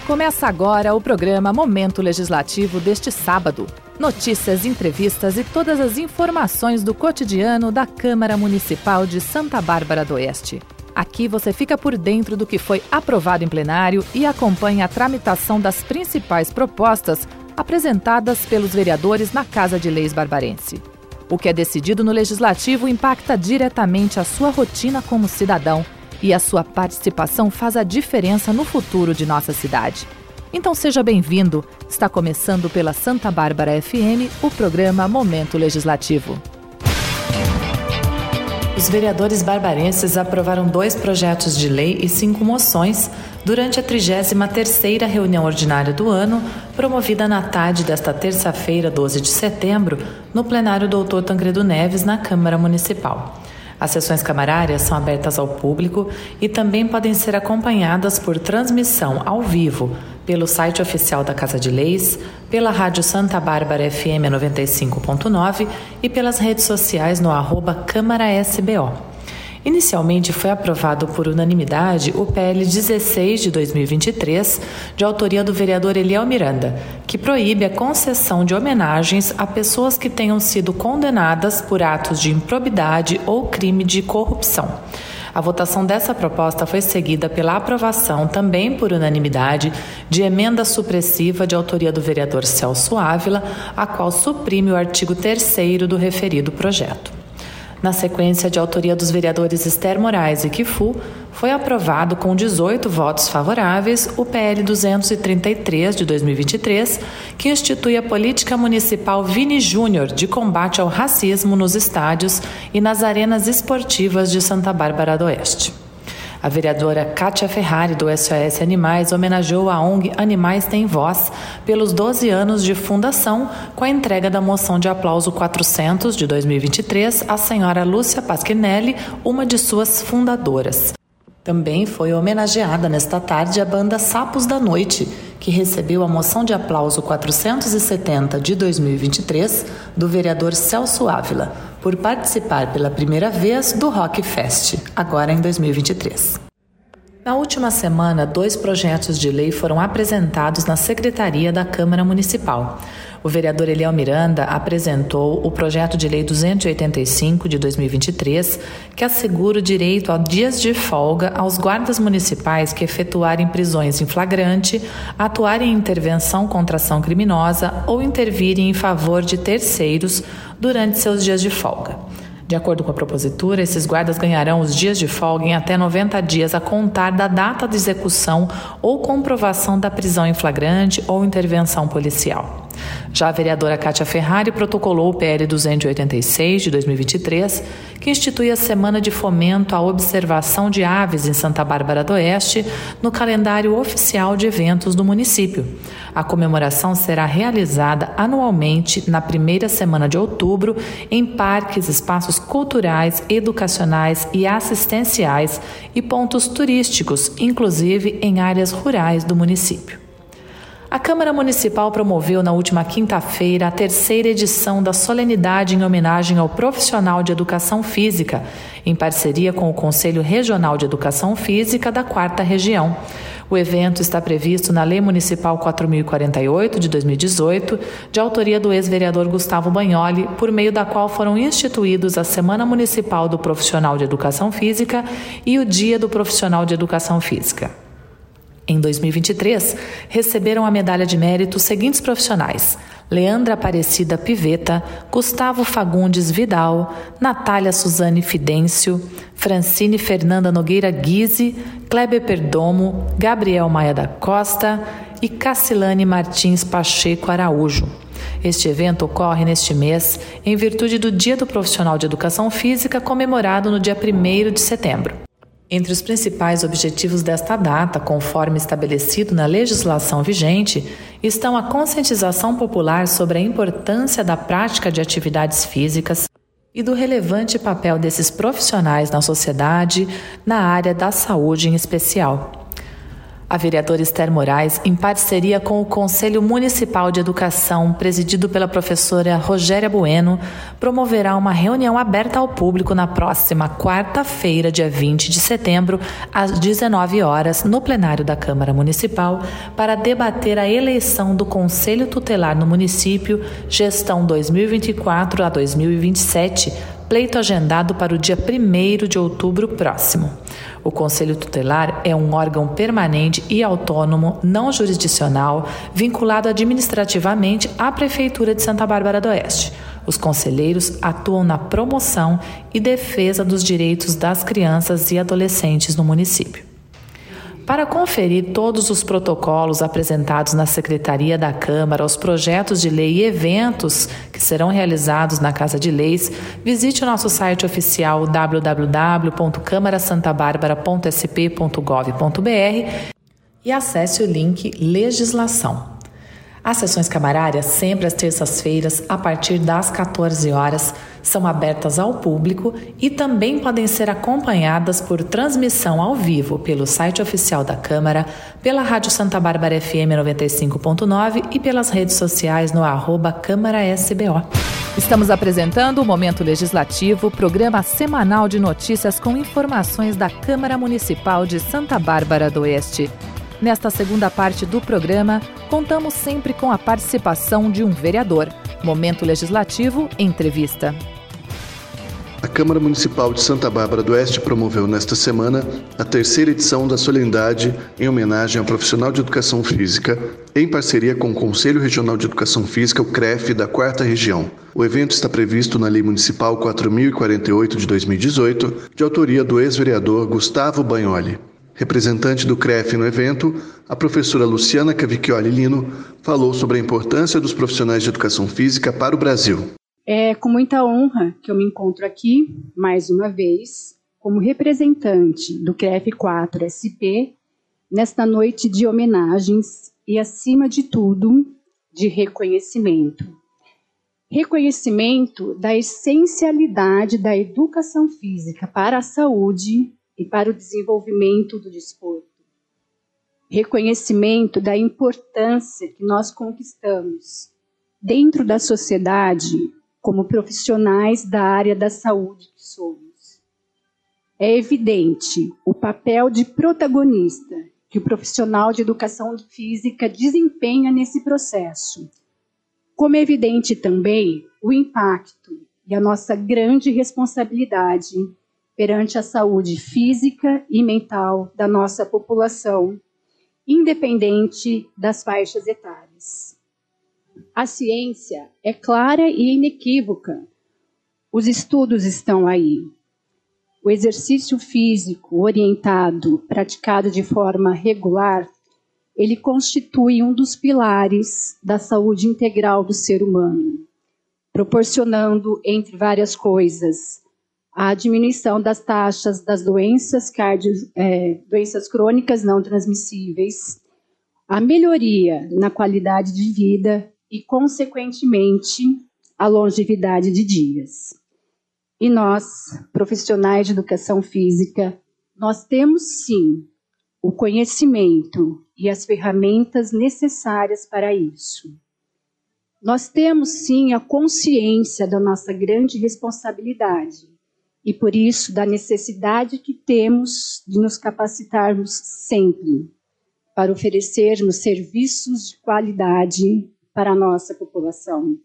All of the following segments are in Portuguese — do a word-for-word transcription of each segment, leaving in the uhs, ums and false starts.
Começa agora o programa Momento Legislativo deste sábado. Notícias, entrevistas e todas as informações do cotidiano da Câmara Municipal de Santa Bárbara do Oeste. Aqui você fica por dentro do que foi aprovado em plenário e acompanha a tramitação das principais propostas apresentadas pelos vereadores na Casa de Leis barbarense. O que é decidido no Legislativo impacta diretamente a sua rotina como cidadão e a sua participação faz a diferença no futuro de nossa cidade. Então seja bem-vindo. Está começando pela Santa Bárbara F M o programa Momento Legislativo. Os vereadores barbarenses aprovaram dois projetos de lei e cinco moções durante a trigésima terceira reunião ordinária do ano, promovida na tarde desta terça-feira, doze de setembro, no plenário doutor Tancredo Neves, na Câmara Municipal. As sessões camarárias são abertas ao público e também podem ser acompanhadas por transmissão ao vivo pelo site oficial da Casa de Leis, pela Rádio Santa Bárbara F M noventa e cinco ponto nove e pelas redes sociais no arroba Câmara S B O. Inicialmente foi aprovado por unanimidade o P L dezesseis de dois mil e vinte e três, de autoria do vereador Eliel Miranda, que proíbe a concessão de homenagens a pessoas que tenham sido condenadas por atos de improbidade ou crime de corrupção. A votação dessa proposta foi seguida pela aprovação, também por unanimidade, de emenda supressiva de autoria do vereador Celso Ávila, a qual suprime o artigo terceiro do referido projeto. Na sequência, de autoria dos vereadores Esther Moraes e Kifu, foi aprovado com dezoito votos favoráveis o P L duzentos e trinta e três de dois mil e vinte e três, que institui a política municipal Vini Júnior de combate ao racismo nos estádios e nas arenas esportivas de Santa Bárbara do Oeste. A vereadora Kátia Ferrari, do S O S Animais, homenageou a ONG Animais Tem Voz pelos doze anos de fundação, com a entrega da moção de aplauso quatrocentos de dois mil e vinte e três à senhora Lúcia Pasquinelli, uma de suas fundadoras. Também foi homenageada nesta tarde a banda Sapos da Noite, que recebeu a moção de aplauso quatrocentos e setenta de dois mil e vinte e três do vereador Celso Ávila, por participar pela primeira vez do Rock Fest, agora em dois mil e vinte e três. Na última semana, dois projetos de lei foram apresentados na Secretaria da Câmara Municipal. O vereador Eliel Miranda apresentou o projeto de lei duzentos e oitenta e cinco de dois mil e vinte e três, que assegura o direito a dias de folga aos guardas municipais que efetuarem prisões em flagrante, atuarem em intervenção contra ação criminosa ou intervirem em favor de terceiros durante seus dias de folga. De acordo com a propositura, esses guardas ganharão os dias de folga em até noventa dias a contar da data de execução ou comprovação da prisão em flagrante ou intervenção policial. Já a vereadora Kátia Ferrari protocolou o P L duzentos e oitenta e seis de dois mil e vinte e três, que institui a Semana de Fomento à Observação de Aves em Santa Bárbara do Oeste no calendário oficial de eventos do município. A comemoração será realizada anualmente na primeira semana de outubro em parques, espaços culturais, educacionais e assistenciais e pontos turísticos, inclusive em áreas rurais do município. A Câmara Municipal promoveu na última quinta-feira a terceira edição da solenidade em homenagem ao profissional de educação física, em parceria com o Conselho Regional de Educação Física da quarta Região. O evento está previsto na Lei Municipal quatro mil e quarenta e oito de dois mil e dezoito, de autoria do ex-vereador Gustavo Bagnoli, por meio da qual foram instituídos a Semana Municipal do Profissional de Educação Física e o Dia do Profissional de Educação Física. Em dois mil e vinte e três, receberam a medalha de mérito os seguintes profissionais: Leandra Aparecida Piveta, Gustavo Fagundes Vidal, Natália Suzane Fidêncio, Francine Fernanda Nogueira Guise, Kleber Perdomo, Gabriel Maia da Costa e Cacilane Martins Pacheco Araújo. Este evento ocorre neste mês em virtude do Dia do Profissional de Educação Física, comemorado no dia primeiro de setembro. Entre os principais objetivos desta data, conforme estabelecido na legislação vigente, estão a conscientização popular sobre a importância da prática de atividades físicas e do relevante papel desses profissionais na sociedade, na área da saúde em especial. A vereadora Esther Moraes, em parceria com o Conselho Municipal de Educação, presidido pela professora Rogéria Bueno, promoverá uma reunião aberta ao público na próxima quarta-feira, dia vinte de setembro, às dezenove horas, no plenário da Câmara Municipal, para debater a eleição do Conselho Tutelar no município, gestão dois mil e vinte e quatro a dois mil e vinte e sete, pleito agendado para o dia primeiro de outubro próximo. O Conselho Tutelar é um órgão permanente e autônomo, não jurisdicional, vinculado administrativamente à Prefeitura de Santa Bárbara do Oeste. Os conselheiros atuam na promoção e defesa dos direitos das crianças e adolescentes no município. Para conferir todos os protocolos apresentados na Secretaria da Câmara, os projetos de lei e eventos que serão realizados na Casa de Leis, visite o nosso site oficial w w w ponto câmara santa bárbara ponto s p ponto gov ponto b r e acesse o link Legislação. As sessões camarárias, sempre às terças-feiras, a partir das quatorze horas, são abertas ao público e também podem ser acompanhadas por transmissão ao vivo pelo site oficial da Câmara, pela Rádio Santa Bárbara F M noventa e cinco ponto nove e pelas redes sociais no arroba Câmara S B O. Estamos apresentando o Momento Legislativo, programa semanal de notícias com informações da Câmara Municipal de Santa Bárbara do Oeste. Nesta segunda parte do programa, contamos sempre com a participação de um vereador. Momento Legislativo, entrevista. A Câmara Municipal de Santa Bárbara do Oeste promoveu nesta semana a terceira edição da solenidade em homenagem ao profissional de educação física, em parceria com o Conselho Regional de Educação Física, o CREF, da quarta Região. O evento está previsto na Lei Municipal quatro mil e quarenta e oito de dois mil e dezoito, de autoria do ex-vereador Gustavo Bagnoli. Representante do CREF no evento, a professora Luciana Cavicchioli Lino falou sobre a importância dos profissionais de educação física para o Brasil. É com muita honra que eu me encontro aqui, mais uma vez, como representante do CREF quatro S P, nesta noite de homenagens e, acima de tudo, de reconhecimento. Reconhecimento da essencialidade da educação física para a saúde e para o desenvolvimento do desporto. Reconhecimento da importância que nós conquistamos dentro da sociedade como profissionais da área da saúde que somos. É evidente o papel de protagonista que o profissional de educação física desempenha nesse processo, como é evidente também o impacto e a nossa grande responsabilidade perante a saúde física e mental da nossa população, independente das faixas etárias. A ciência é clara e inequívoca. Os estudos estão aí. O exercício físico orientado, praticado de forma regular, ele constitui um dos pilares da saúde integral do ser humano, proporcionando, entre várias coisas, a diminuição das taxas das doenças, cardio, é, doenças crônicas não transmissíveis, a melhoria na qualidade de vida e, consequentemente, a longevidade de dias. E nós, profissionais de educação física, nós temos sim o conhecimento e as ferramentas necessárias para isso. Nós temos sim a consciência da nossa grande responsabilidade e, por isso, da necessidade que temos de nos capacitarmos sempre para oferecermos serviços de qualidade para a nossa população.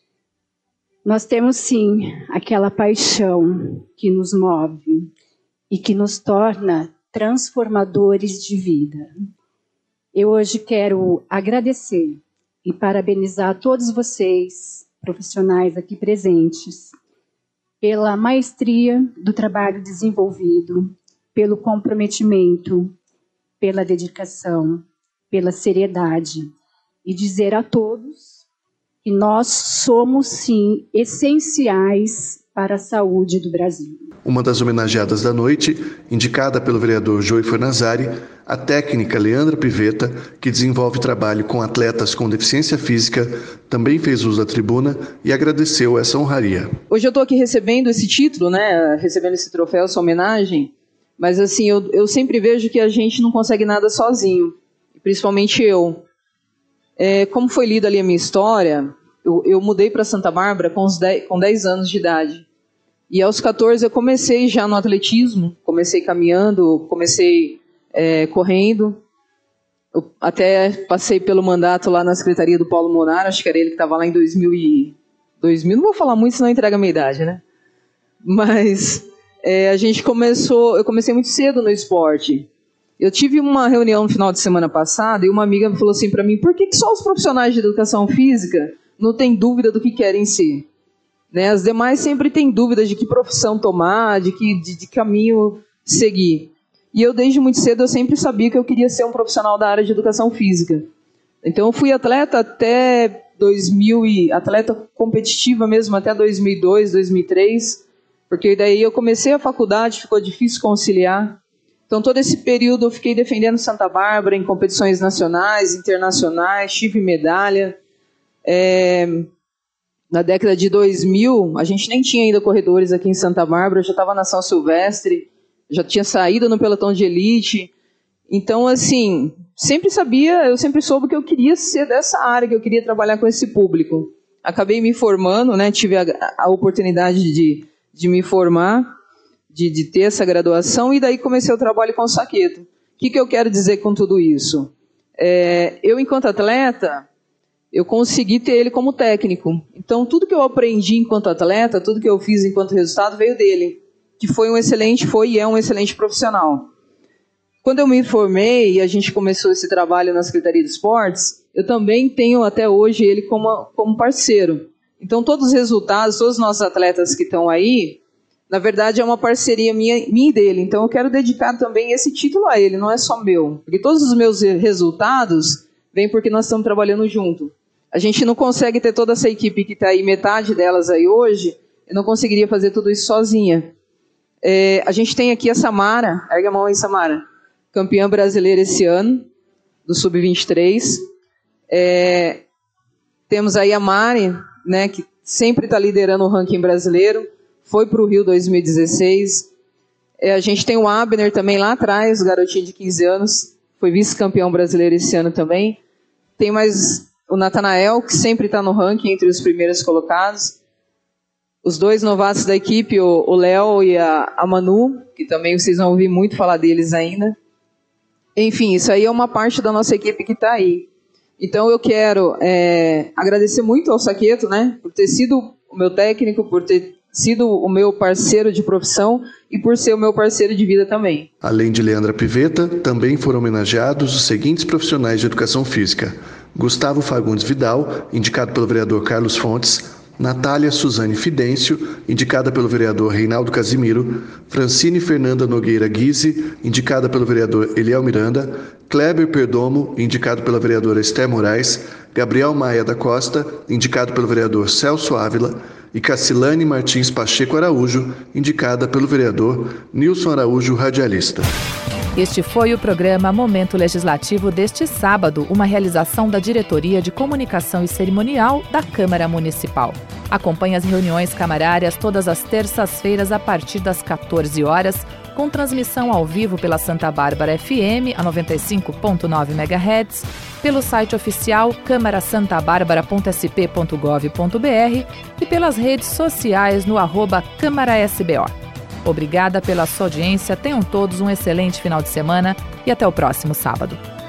Nós temos, sim, aquela paixão que nos move e que nos torna transformadores de vida. Eu hoje quero agradecer e parabenizar todos vocês, profissionais aqui presentes, pela maestria do trabalho desenvolvido, pelo comprometimento, pela dedicação, pela seriedade, e dizer a todos que nós somos, sim, essenciais para a saúde do Brasil. Uma das homenageadas da noite, indicada pelo vereador Joey Fornazari, a técnica Leandra Pivetta, que desenvolve trabalho com atletas com deficiência física, também fez uso da tribuna e agradeceu essa honraria. Hoje eu estou aqui recebendo esse título, né, recebendo esse troféu, essa homenagem, mas assim, eu, eu sempre vejo que a gente não consegue nada sozinho. principalmente eu. É, como foi lida ali a minha história, eu, eu mudei para Santa Bárbara com, os dez, com dez anos de idade. E aos catorze eu comecei já no atletismo, comecei caminhando, comecei é, correndo. Eu até passei pelo mandato lá na secretaria do Paulo Monar, acho que era ele que estava lá em dois mil e... dois mil, não vou falar muito, senão entrega a minha idade, né? Mas é, a gente começou, eu comecei muito cedo no esporte. Eu tive uma reunião no final de semana passada e uma amiga me falou assim para mim, por que, que só os profissionais de educação física não têm dúvida do que querem ser? Né? As demais sempre têm dúvidas de que profissão tomar, de que de, de caminho seguir. E eu, desde muito cedo, eu sempre sabia que eu queria ser um profissional da área de educação física. Então, eu fui atleta até dois mil, e, atleta competitiva mesmo, até dois mil e dois, dois mil e três, porque daí eu comecei a faculdade, ficou difícil conciliar. Então, todo esse período eu fiquei defendendo Santa Bárbara em competições nacionais, internacionais, tive medalha. É, na década de dois mil, a gente nem tinha ainda corredores aqui em Santa Bárbara, eu já estava na São Silvestre, já tinha saído no pelotão de elite. Então, assim, sempre sabia, eu sempre soube que eu queria ser dessa área, que eu queria trabalhar com esse público. Acabei me formando, né, tive a, a oportunidade de, de me formar, de, de ter essa graduação, e daí comecei o trabalho com o Saqueto. O que, que eu quero dizer com tudo isso? É, eu, enquanto atleta, eu consegui ter ele como técnico. Então, tudo que eu aprendi enquanto atleta, tudo que eu fiz enquanto resultado, veio dele, que foi um excelente, foi e é um excelente profissional. Quando eu me formei e a gente começou esse trabalho na Secretaria de Esportes, eu também tenho até hoje ele como, como parceiro. Então, todos os resultados, todos os nossos atletas que estão aí, na verdade, é uma parceria minha, minha e dele. Então, eu quero dedicar também esse título a ele, não é só meu. Porque todos os meus resultados vêm porque nós estamos trabalhando junto. A gente não consegue ter toda essa equipe que está aí, metade delas aí hoje, eu não conseguiria fazer tudo isso sozinha. É, a gente tem aqui a Samara, ergue a mão aí, Samara, campeã brasileira esse ano, do sub vinte e três. É, temos aí a Mari, né, que sempre está liderando o ranking brasileiro, foi para o Rio dois mil e dezesseis. É, a gente tem o Abner também lá atrás, garotinho de quinze anos, foi vice-campeão brasileiro esse ano também. Tem mais o Natanael, que sempre está no ranking entre os primeiros colocados. Os dois novatos da equipe, o Léo e a, a Manu, que também vocês vão ouvir muito falar deles ainda. Enfim, isso aí é uma parte da nossa equipe que está aí. Então eu quero é, agradecer muito ao Saqueto, né, por ter sido o meu técnico, por ter sido o meu parceiro de profissão e por ser o meu parceiro de vida também. Além de Leandra Pivetta, também foram homenageados os seguintes profissionais de educação física: Gustavo Fagundes Vidal, indicado pelo vereador Carlos Fontes; Natália Suzane Fidêncio, indicada pelo vereador Reinaldo Casimiro; Francine Fernanda Nogueira Guise, indicada pelo vereador Eliel Miranda; Kleber Perdomo, indicado pela vereadora Esther Moraes; Gabriel Maia da Costa, indicado pelo vereador Celso Ávila; e Cacilane Martins Pacheco Araújo, indicada pelo vereador Nilson Araújo, radialista. Este foi o programa Momento Legislativo deste sábado, uma realização da Diretoria de Comunicação e Cerimonial da Câmara Municipal. Acompanhe as reuniões camarárias todas as terças-feiras a partir das quatorze horas, com transmissão ao vivo pela Santa Bárbara F M, a noventa e cinco ponto nove megahertz, pelo site oficial câmara santa bárbara ponto s p ponto gov ponto b r e pelas redes sociais no arroba Câmara S B O. Obrigada pela sua audiência, tenham todos um excelente final de semana e até o próximo sábado.